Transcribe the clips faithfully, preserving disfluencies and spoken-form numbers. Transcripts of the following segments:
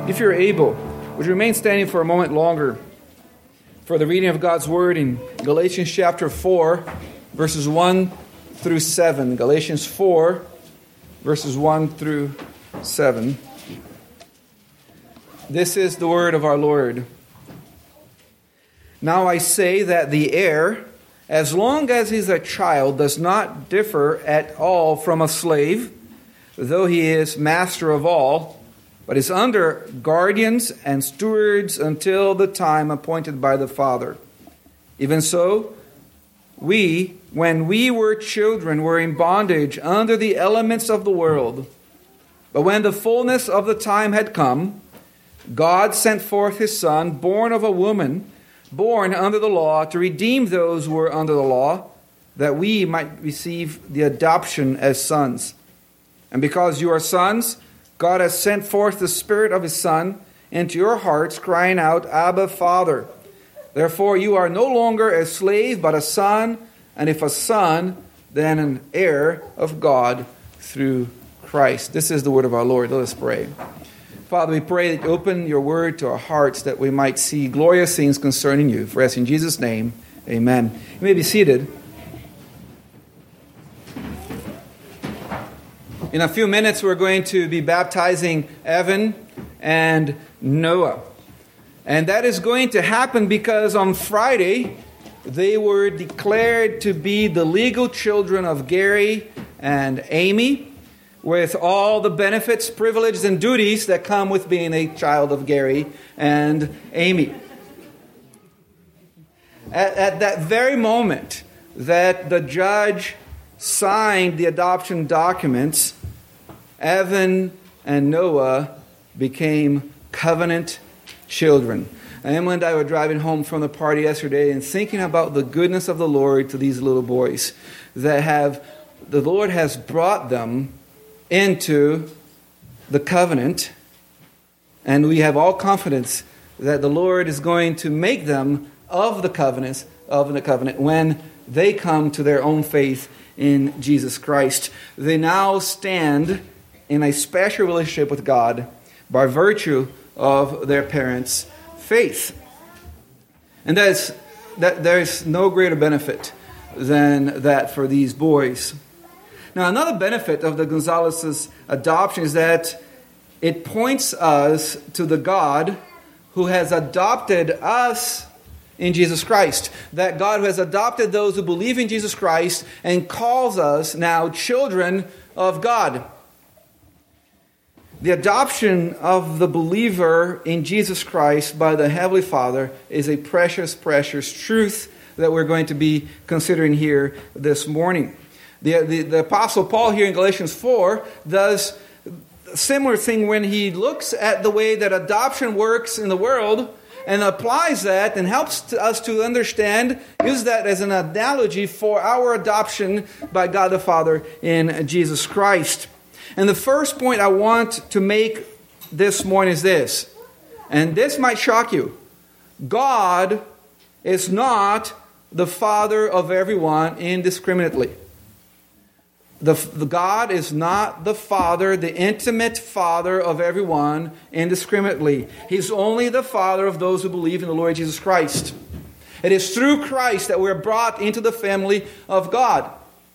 If you're able, would you remain standing for a moment longer for the reading of God's Word in Galatians chapter four, verses one through seven. Galatians four, verses one through seven. This is the word of our Lord. Now I say that the heir, as long as he is a child, does not differ at all from a slave, though he is master of all, but is under guardians and stewards until the time appointed by the Father. Even so, we, when we were children, were in bondage under the elements of the world. But when the fullness of the time had come, God sent forth His Son, born of a woman, born under the law, to redeem those who were under the law, that we might receive the adoption as sons. And because you are sons, God has sent forth the Spirit of His Son into your hearts, crying out, Abba, Father. Therefore you are no longer a slave, but a son, and if a son, then an heir of God through Christ. This is the word of our Lord. Let us pray. Father, we pray that you open your word to our hearts, that we might see glorious things concerning you. For us in Jesus' name, amen. You may be seated. In a few minutes, we're going to be baptizing Evan and Noah. And that is going to happen because on Friday, they were declared to be the legal children of Gary and Amy, with all the benefits, privileges, and duties that come with being a child of Gary and Amy. At, at that very moment that the judge signed the adoption documents, Evan and Noah became covenant children. Emily and I were driving home from the party yesterday and thinking about the goodness of the Lord to these little boys that have, the Lord has brought them into the covenant, and we have all confidence that the Lord is going to make them of the covenants of the covenant when they come to their own faith in Jesus Christ. They now stand in a special relationship with God by virtue of their parents' faith. And that is, that there is no greater benefit than that for these boys. Now, another benefit of the Gonzalez's adoption is that it points us to the God who has adopted us in Jesus Christ. That God who has adopted those who believe in Jesus Christ and calls us now children of God. The adoption of the believer in Jesus Christ by the Heavenly Father is a precious, precious truth that we're going to be considering here this morning. The, the, the Apostle Paul here in Galatians four does a similar thing when he looks at the way that adoption works in the world and applies that and helps us to understand, use that as an analogy for our adoption by God the Father in Jesus Christ. And the first point I want to make this morning is this, and this might shock you. God is not the father of everyone indiscriminately. The, the God is not the father, the intimate father of everyone indiscriminately. He's only the father of those who believe in the Lord Jesus Christ. It is through Christ that we're brought into the family of God.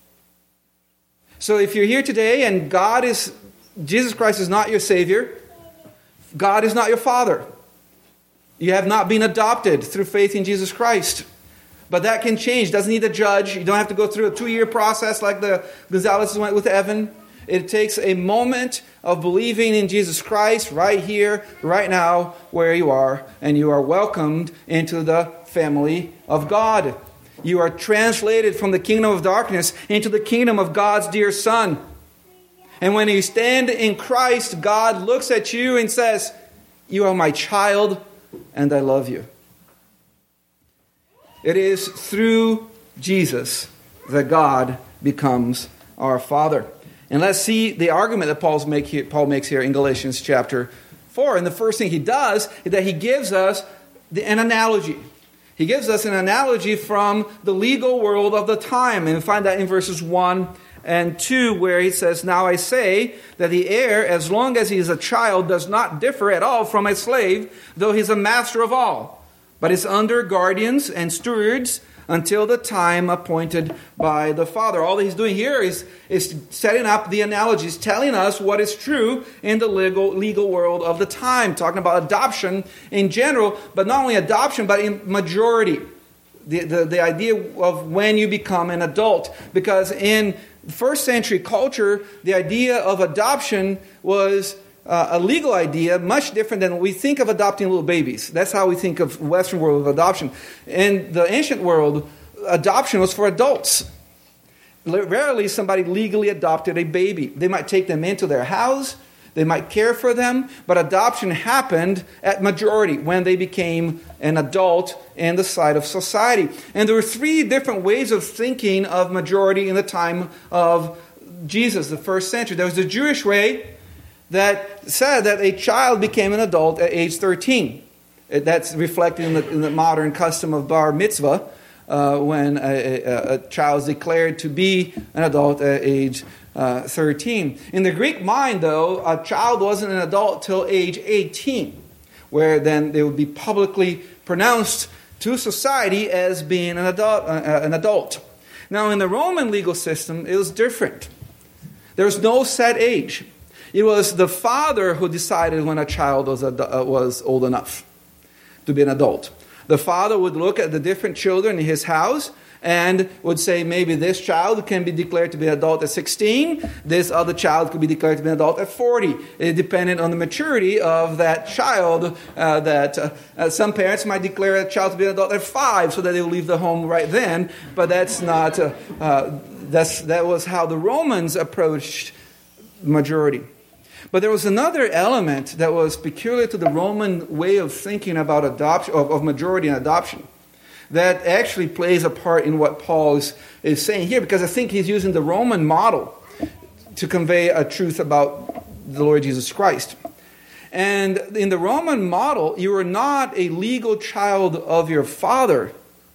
So if you're here today and God is, Jesus Christ is not your Savior, God is not your Father. You have not been adopted through faith in Jesus Christ. But that can change. Doesn't need a judge. You don't have to go through a two-year process like the Gonzalez went with Evan. It takes a moment of believing in Jesus Christ right here, right now, where you are, and you are welcomed into the family of God. You are translated from the kingdom of darkness into the kingdom of God's dear Son. And when you stand in Christ, God looks at you and says, "You are my child, and I love you." It is through Jesus that God becomes our Father. And let's see the argument that Paul's make here, Paul makes here in Galatians chapter four. And the first thing he does is that he gives us the, an analogy. He gives us an analogy from the legal world of the time. And we find that in verses one and two, where he says, "Now I say that the heir, as long as he is a child, does not differ at all from a slave, though he is a master of all, but is under guardians and stewards until the time appointed by the Father." All that he's doing here is, is setting up the analogies, telling us what is true in the legal, legal world of the time, talking about adoption in general, but not only adoption, but in majority. The, the, the idea of when you become an adult. Because in first century culture, the idea of adoption was uh, a legal idea, much different than we think of adopting little babies. That's how we think of Western world of adoption. In the ancient world, adoption was for adults. Rarely somebody legally adopted a baby. They might take them into their house, they might care for them, but adoption happened at majority when they became an adult in the sight of society. And there were three different ways of thinking of majority in the time of Jesus, the first century. There was the Jewish way that said that a child became an adult at age thirteen. That's reflected in the, in the modern custom of bar mitzvah, uh, when a, a, a child is declared to be an adult at age uh, thirteen. In the Greek mind, though, a child wasn't an adult till age eighteen, where then they would be publicly pronounced to society as being an adult. Uh, an adult. Now, in the Roman legal system, it was different. There was no set age. It was the father who decided when a child was, uh, was old enough to be an adult. The father would look at the different children in his house and would say, maybe this child can be declared to be an adult at sixteen. This other child could be declared to be an adult at forty. It depended on the maturity of that child. Uh, that uh, uh, some parents might declare a child to be an adult at five, so that they will leave the home right then. But that's not. Uh, uh, that's that was how the Romans approached majority. But there was another element that was peculiar to the Roman way of thinking about adoption, of, of majority and adoption, that actually plays a part in what Paul is, is saying here, because I think he's using the Roman model to convey a truth about the Lord Jesus Christ. And in the Roman model, you were not a legal child of your father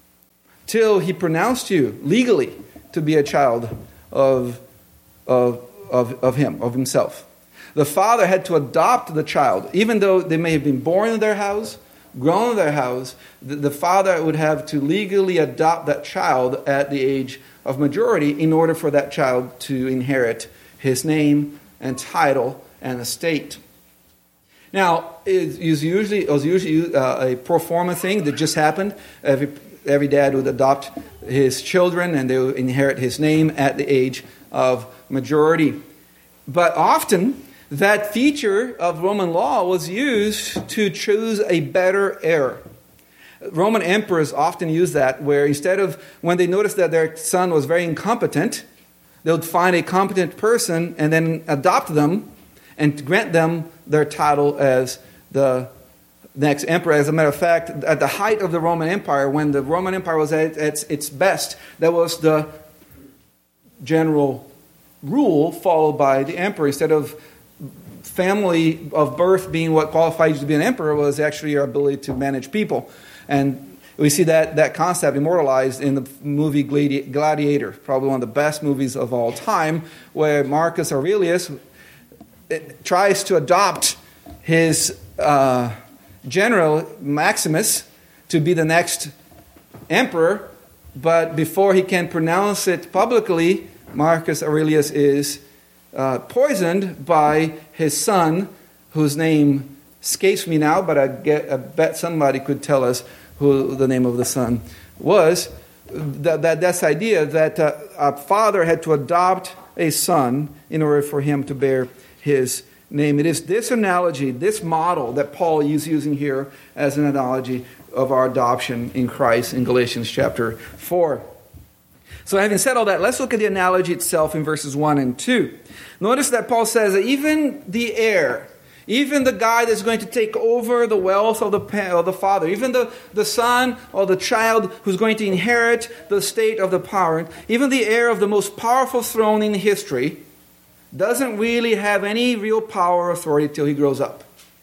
till he pronounced you legally to be a child of, of, of, of him, of himself. The father had to adopt the child, even though they may have been born in their house, grown in their house. The, the father would have to legally adopt that child at the age of majority in order for that child to inherit his name and title and estate. Now, it was usually, it was usually uh, a pro forma thing that just happened. Every, every dad would adopt his children and they would inherit his name at the age of majority. But often, that feature of Roman law was used to choose a better heir. Roman emperors often use that, where instead of, when they noticed that their son was very incompetent, they would find a competent person and then adopt them and grant them their title as the next emperor. As a matter of fact, at the height of the Roman Empire, when the Roman Empire was at its, its best, that was the general rule followed by the emperor. Instead of family of birth being what qualifies you to be an emperor, was actually your ability to manage people. And we see that, that concept immortalized in the movie Gladi- Gladiator, probably one of the best movies of all time, where Marcus Aurelius tries to adopt his uh, general Maximus to be the next emperor, but before he can pronounce it publicly, Marcus Aurelius is Uh, poisoned by his son, whose name escapes me now, but I, get, I bet somebody could tell us who the name of the son was. That, that That's the idea that uh, a father had to adopt a son in order for him to bear his name. It is this analogy, this model that Paul is using here as an analogy of our adoption in Christ in Galatians chapter four. So having said all that, let's look at the analogy itself in verses one and two. Notice that Paul says that even the heir, even the guy that's going to take over the wealth of the, of the father, even the, the son or the child who's going to inherit the state of the parent, even the heir of the most powerful throne in history, doesn't really have any real power or authority till he grows up.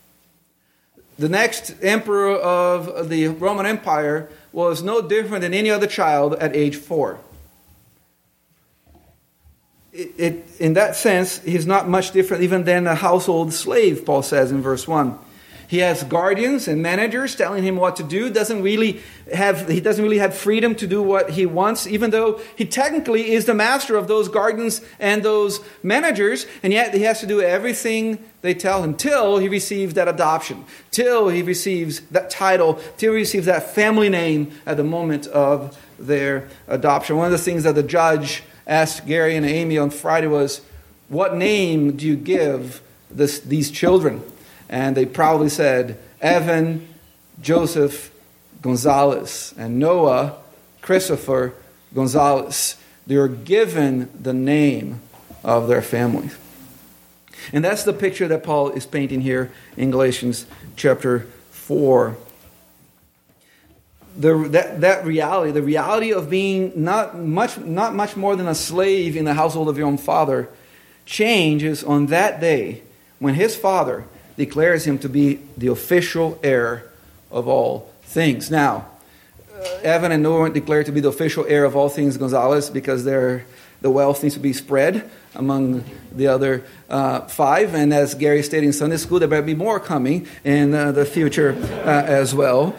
The next emperor of the Roman Empire was no different than any other child at age four. it, it, in that sense, he's not much different even than a household slave, Paul says in verse one. He has guardians and managers telling him what to do. Doesn't really have he doesn't really have freedom to do what he wants, even though he technically is the master of those guardians and those managers, and yet he has to do everything they tell him till he receives that adoption, till he receives that title, till he receives that family name at the moment of their adoption. One of the things that the judge asked Gary and Amy on Friday was, what name do you give this, these children? And they proudly said, Evan, Joseph, Gonzalez, and Noah, Christopher, Gonzalez. They were given the name of their family. And that's the picture that Paul is painting here in Galatians chapter four. The, that, that reality, the reality of being not much, not much more than a slave in the household of your own father, changes on that day when his father declares him to be the official heir of all things. Now, uh, Evan and Noah weren't declared to be the official heir of all things Gonzalez because they're, the wealth needs to be spread among the other uh, five. And as Gary stated in Sunday school, there better be more coming in uh, the future uh, as well.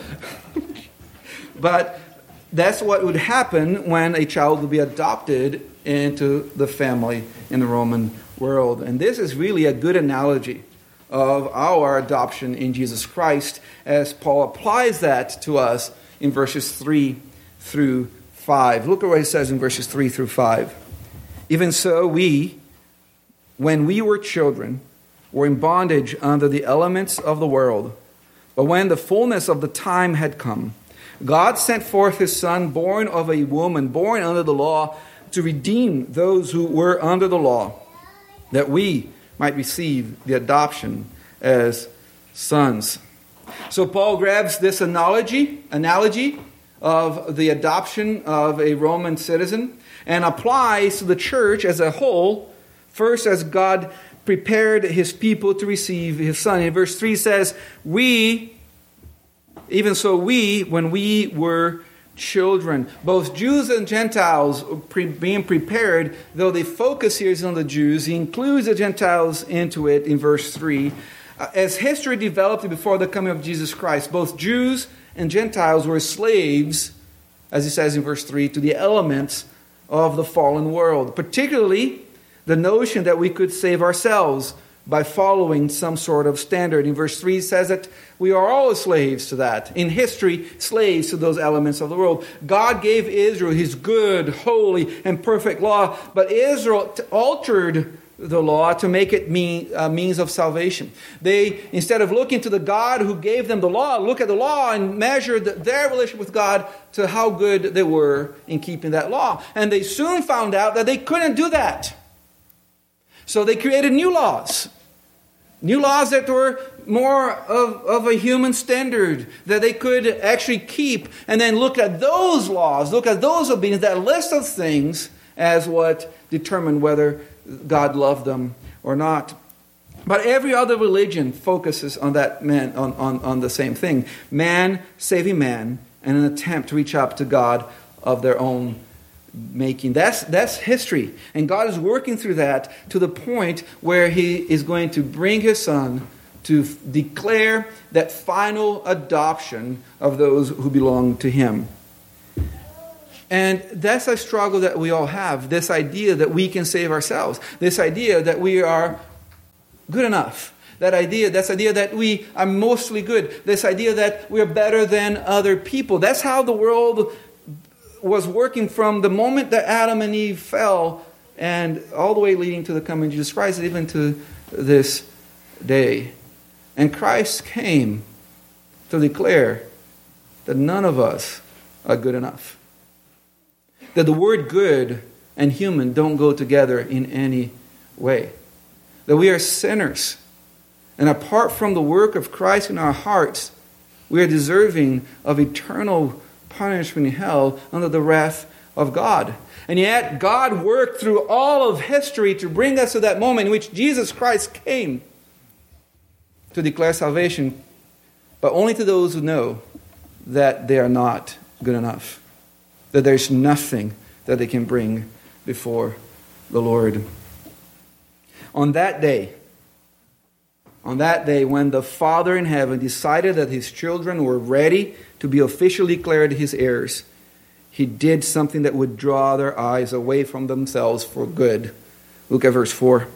But that's what would happen when a child would be adopted into the family in the Roman world. And this is really a good analogy of our adoption in Jesus Christ, as Paul applies that to us in verses three through five. Look at what he says in verses three through five. Even so, we, when we were children, were in bondage under the elements of the world. But when the fullness of the time had come, God sent forth his Son, born of a woman, born under the law, to redeem those who were under the law, that we might receive the adoption as sons. So Paul grabs this analogy, analogy of the adoption of a Roman citizen and applies to the church as a whole, first as God prepared his people to receive his Son. In verse three says, we, even so we, when we were children, both Jews and Gentiles pre- being prepared, though the focus here is on the Jews, he includes the Gentiles into it in verse three. Uh, as history developed before the coming of Jesus Christ, both Jews and Gentiles were slaves, as he says in verse three, to the elements of the fallen world, particularly the notion that we could save ourselves by following some sort of standard. In verse three, it says that we are all slaves to that. In history, slaves to those elements of the world. God gave Israel his good, holy, and perfect law, but Israel altered the law to make it mean, a means of salvation. They, instead of looking to the God who gave them the law, look at the law and measure the, their relationship with God to how good they were in keeping that law. And they soon found out that they couldn't do that. So they created new laws. New laws that were more of, of a human standard that they could actually keep. And then look at those laws, look at those obedience, that list of things as what determined whether God loved them or not. But every other religion focuses on that man, on, on, on the same thing. Man saving man in an attempt to reach up to God of their own making. That's that's history. And God is working through that to the point where he is going to bring his Son to f- declare that final adoption of those who belong to him. And that's a struggle that we all have. This idea that we can save ourselves. This idea that we are good enough. That idea, this idea that we are mostly good. This idea that we're better than other people. That's how the world was working from the moment that Adam and Eve fell and all the way leading to the coming of Jesus Christ, even to this day. And Christ came to declare that none of us are good enough. That the word good and human don't go together in any way. That we are sinners. And apart from the work of Christ in our hearts, we are deserving of eternal punishment in hell under the wrath of God. And yet God worked through all of history to bring us to that moment in which Jesus Christ came to declare salvation, but only to those who know that they are not good enough. That there's nothing that they can bring before the Lord. On that day, on that day when the Father in heaven decided that his children were ready to be officially declared his heirs, he did something that would draw their eyes away from themselves for good. Look at verse four.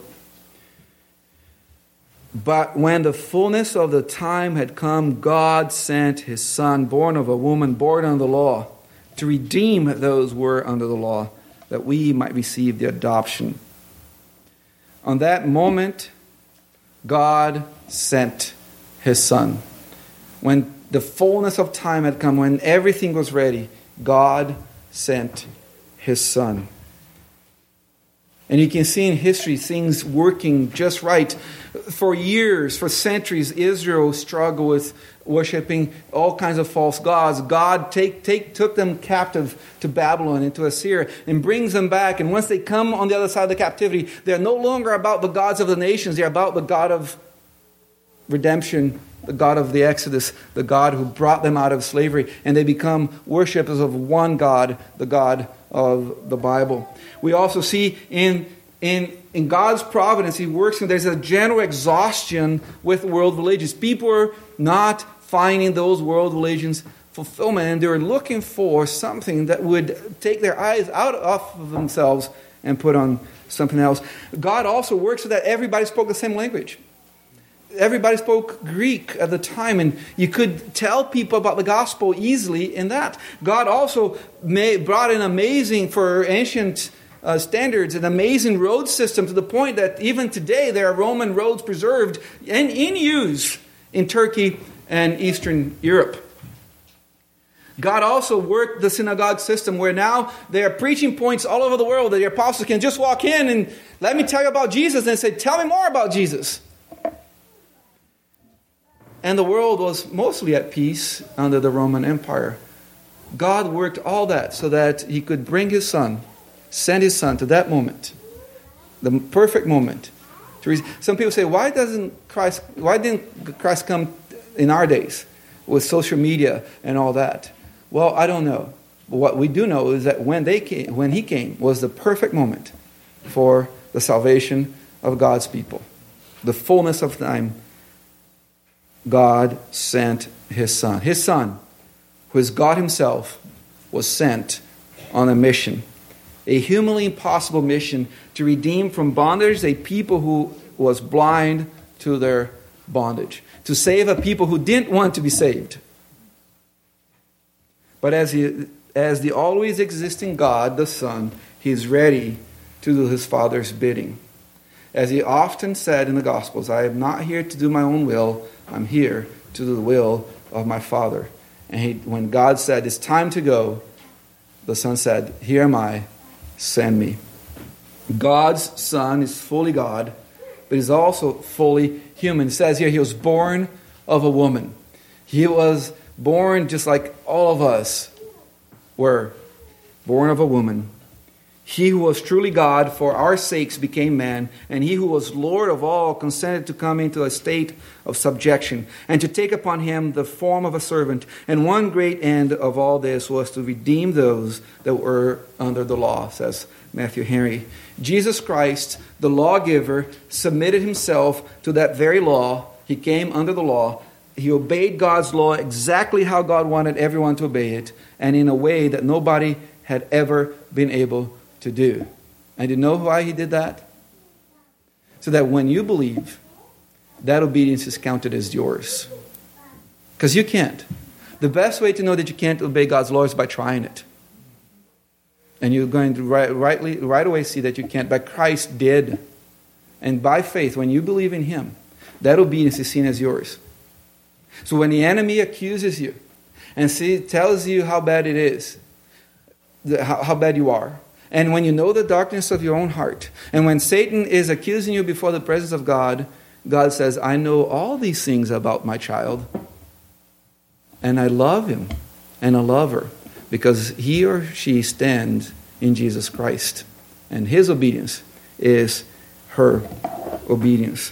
But when the fullness of the time had come, God sent his Son, born of a woman, born under the law, to redeem those who were under the law, that we might receive the adoption. On that moment, God sent his Son. When the fullness of time had come, when everything was ready, God sent his Son. And you can see in history things working just right. For years, for centuries, Israel struggled with worshiping all kinds of false gods. God take, take, took them captive to Babylon, into Assyria, and brings them back. And once they come on the other side of the captivity, they're no longer about the gods of the nations. They're about the God of redemption, the God of the Exodus, the God who brought them out of slavery. And they become worshippers of one God, the God of the Bible. We also see in, in, in God's providence, he works, and there's a general exhaustion with world religions. People are not finding those world religions fulfillment, and they're looking for something that would take their eyes out of themselves and put on something else. God also works so that everybody spoke the same language. Everybody spoke Greek at the time, and you could tell people about the gospel easily in that. God also made, brought in amazing, for ancient uh, standards, an amazing road system, to the point that even today there are Roman roads preserved and in use in Turkey and Eastern Europe. God also worked the synagogue system, where now there are preaching points all over the world that the apostles can just walk in and let me tell you about Jesus, and say, tell me more about Jesus. And the world was mostly at peace under the Roman Empire. God worked all that so that he could bring his Son, send his Son to that moment, the perfect moment. Some people say, why doesn't Christ, why didn't Christ come in our days with social media and all that? Well, I don't know. But what we do know is that when they came, when he came was the perfect moment for the salvation of God's people. The fullness of time, God sent his Son. His Son, who is God himself, was sent on a mission. A humanly impossible mission to redeem from bondage a people who was blind to their bondage. To save a people who didn't want to be saved. But as, he, as the always existing God, the Son, he is ready to do his Father's bidding. As he often said in the Gospels, I am not here to do my own will, I'm here to do the will of my Father. And he, when God said, it's time to go, the Son said, here am I, send me. God's Son is fully God, but he's also fully human. It says here, he was born of a woman. He was born just like all of us were, born of a woman. He who was truly God for our sakes became man, and he who was Lord of all consented to come into a state of subjection and to take upon him the form of a servant. And one great end of all this was to redeem those that were under the law, says Matthew Henry. Jesus Christ, the lawgiver, submitted himself to that very law. He came under the law. He obeyed God's law exactly how God wanted everyone to obey it, and in a way that nobody had ever been able to do. And you know why he did that? So that when you believe, that obedience is counted as yours. Because you can't. The best way to know that you can't obey God's law is by trying it. And you're going to right, rightly, right away see that you can't. But Christ did. And by faith, when you believe in him, that obedience is seen as yours. So when the enemy accuses you and see, tells you how bad it is, how, how bad you are, and when you know the darkness of your own heart, and when Satan is accusing you before the presence of God, God says, I know all these things about my child, and I love him, and I love her, because he or she stands in Jesus Christ, and his obedience is her obedience.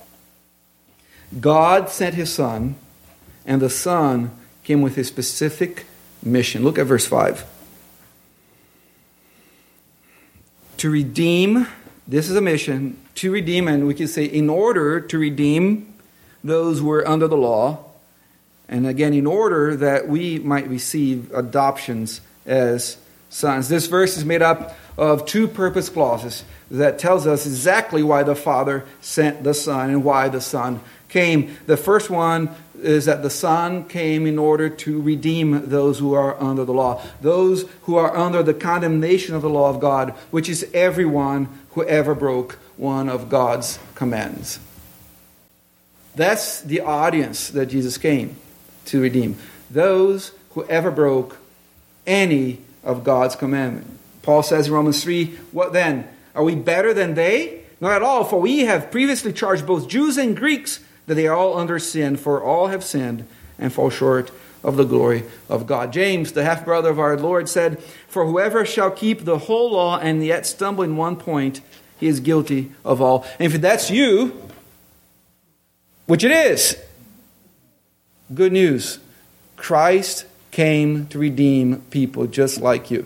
God sent his Son, and the Son came with a specific mission. Look at verse five. to redeem, this is a mission, to redeem, and we can say in order to redeem those who were under the law, and again, in order that we might receive adoptions as sons. This verse is made up of two purpose clauses that tells us exactly why the Father sent the Son and why the Son came. The first one is that the Son came in order to redeem those who are under the law, those who are under the condemnation of the law of God, which is everyone who ever broke one of God's commands. That's the audience that Jesus came to redeem. Those who ever broke any of God's commandment. Paul says in Romans three, what then? Are we better than they? Not at all, for we have previously charged both Jews and Greeks that they are all under sin, for all have sinned and fall short of the glory of God. James, the half-brother of our Lord, said, for whoever shall keep the whole law and yet stumble in one point, he is guilty of all. And if that's you, which it is, good news. Christ came to redeem people just like you.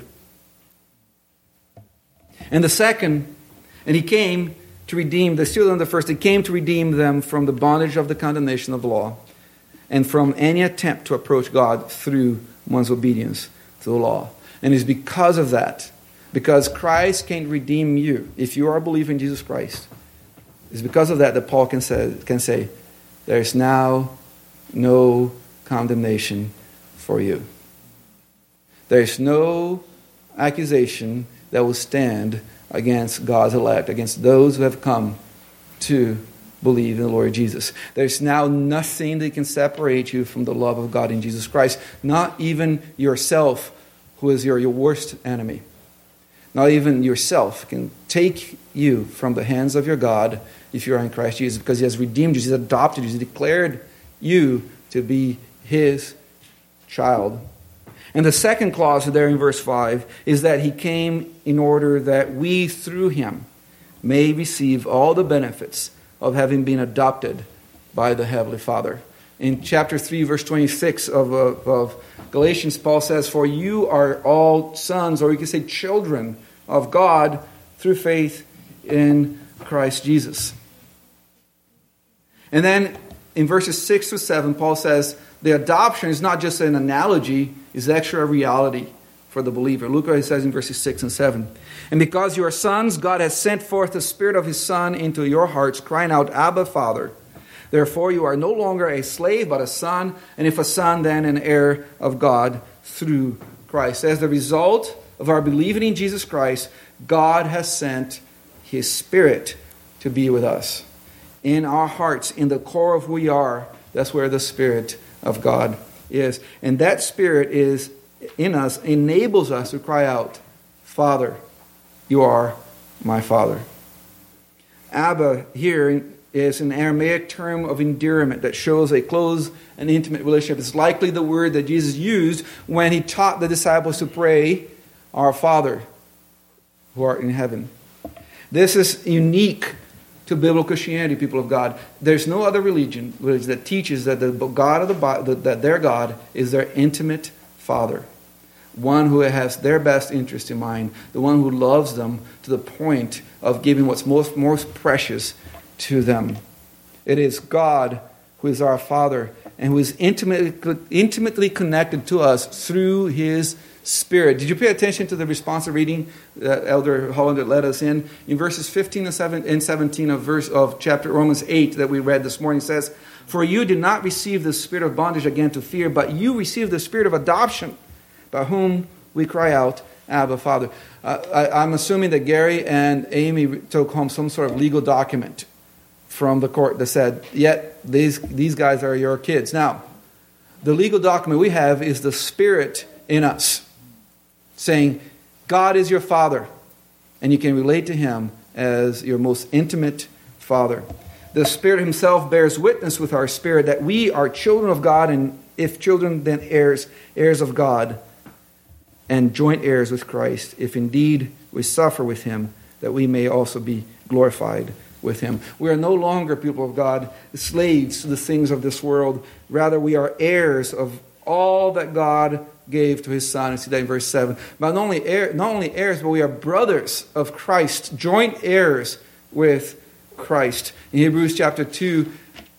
And the second, and he came to redeem, the still on the first, he came to redeem them from the bondage of the condemnation of the law and from any attempt to approach God through one's obedience to the law. And it's because of that, because Christ came to redeem you, if you are a believer in Jesus Christ, it's because of that that Paul can say, can say there is now no condemnation for you. There is no accusation that will stand against God's elect, against those who have come to believe in the Lord Jesus. There's now nothing that can separate you from the love of God in Jesus Christ. Not even yourself, who is your, your worst enemy. Not even yourself can take you from the hands of your God if you are in Christ Jesus, because he has redeemed you, he's adopted you, he's declared you to be his child. And the second clause there in verse five is that he came in order that we through him may receive all the benefits of having been adopted by the Heavenly Father. In chapter three, verse twenty-six of, uh, of Galatians, Paul says, for you are all sons, or you can say children of God through faith in Christ Jesus. And then in verses six to seven, Paul says, the adoption is not just an analogy, it's actually a reality for the believer. Look what he says in verses six and seven. And because you are sons, God has sent forth the Spirit of his Son into your hearts, crying out, Abba, Father. Therefore you are no longer a slave, but a son, and if a son, then an heir of God through Christ. As the result of our believing in Jesus Christ, God has sent his Spirit to be with us. In our hearts, in the core of who we are, that's where the Spirit of God is. And that Spirit is in us, enables us to cry out, Father, you are my Father. Abba here is an Aramaic term of endearment that shows a close and intimate relationship. It's likely the word that Jesus used when he taught the disciples to pray, Our Father, who art in heaven. This is unique to biblical Christianity, people of God. There's no other religion that teaches that the God of the Bible, that their God is their intimate Father, one who has their best interest in mind, the one who loves them to the point of giving what's most most precious to them. It is God who is our Father and who is intimately intimately connected to us through his Spirit. Did you pay attention to the responsive reading that Elder Hollander led us in? In verses fifteen and seventeen of verse of chapter Romans eight that we read this morning says, For you did not receive the spirit of bondage again to fear, but you received the spirit of adoption, by whom we cry out, Abba, Father. Uh, I, I'm assuming that Gary and Amy took home some sort of legal document from the court that said, yet these, these guys are your kids. Now, the legal document we have is the Spirit in us, saying, God is your Father, and you can relate to him as your most intimate Father. The Spirit himself bears witness with our spirit that we are children of God, and if children, then heirs, heirs of God, and joint heirs with Christ, if indeed we suffer with him, that we may also be glorified with him. We are no longer, people of God, slaves to the things of this world. Rather, we are heirs of all that God gave to his Son. You see that in verse seven. But not only, heir, not only heirs, but we are brothers of Christ, joint heirs with Christ. In Hebrews chapter two,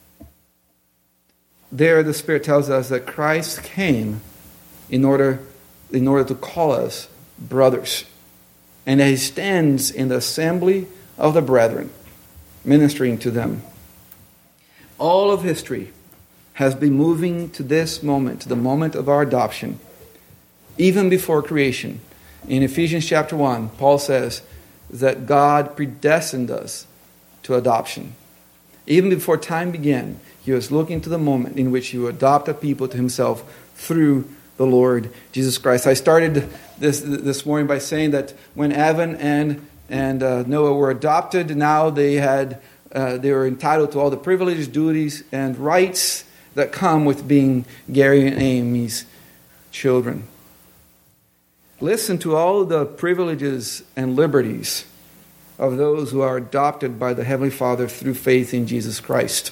there the Spirit tells us that Christ came in order, in order to call us brothers. And that he stands in the assembly of the brethren, ministering to them. All of history has been moving to this moment, to the moment of our adoption, even before creation. In Ephesians chapter one, Paul says that God predestined us to adoption. Even before time began, he was looking to the moment in which he would adopt a people to himself through the Lord Jesus Christ. I started this this morning by saying that when Evan and and uh, Noah were adopted, now they had uh, they were entitled to all the privileges, duties, and rights that come with being Gary and Amy's children. Listen to all the privileges and liberties of those who are adopted by the Heavenly Father through faith in Jesus Christ.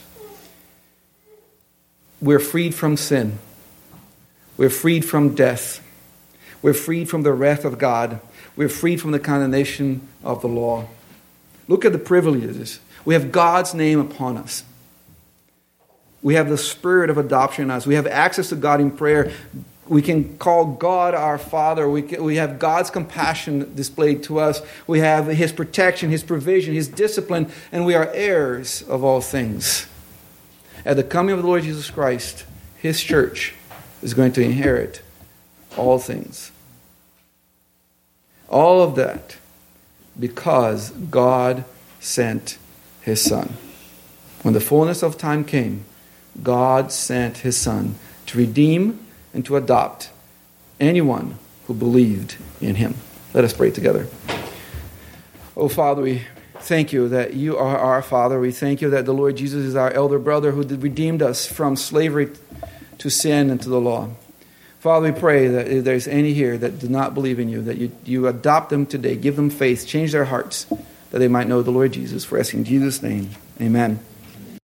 We're freed from sin. We're freed from death. We're freed from the wrath of God. We're freed from the condemnation of the law. Look at the privileges. We have God's name upon us. We have the spirit of adoption in us. We have access to God in prayer. We can call God our Father. We, can, we have God's compassion displayed to us. We have his protection, his provision, his discipline, and we are heirs of all things. At the coming of the Lord Jesus Christ, his church is going to inherit all things. All of that because God sent his Son. When the fullness of time came, God sent his Son to redeem and to adopt anyone who believed in him. Let us pray together. Oh, Father, we thank you that you are our Father. We thank you that the Lord Jesus is our elder brother who redeemed us from slavery to sin and to the law. Father, we pray that if there's any here that do not believe in you, that you, you adopt them today, give them faith, change their hearts, that they might know the Lord Jesus. For asking in Jesus' name, amen.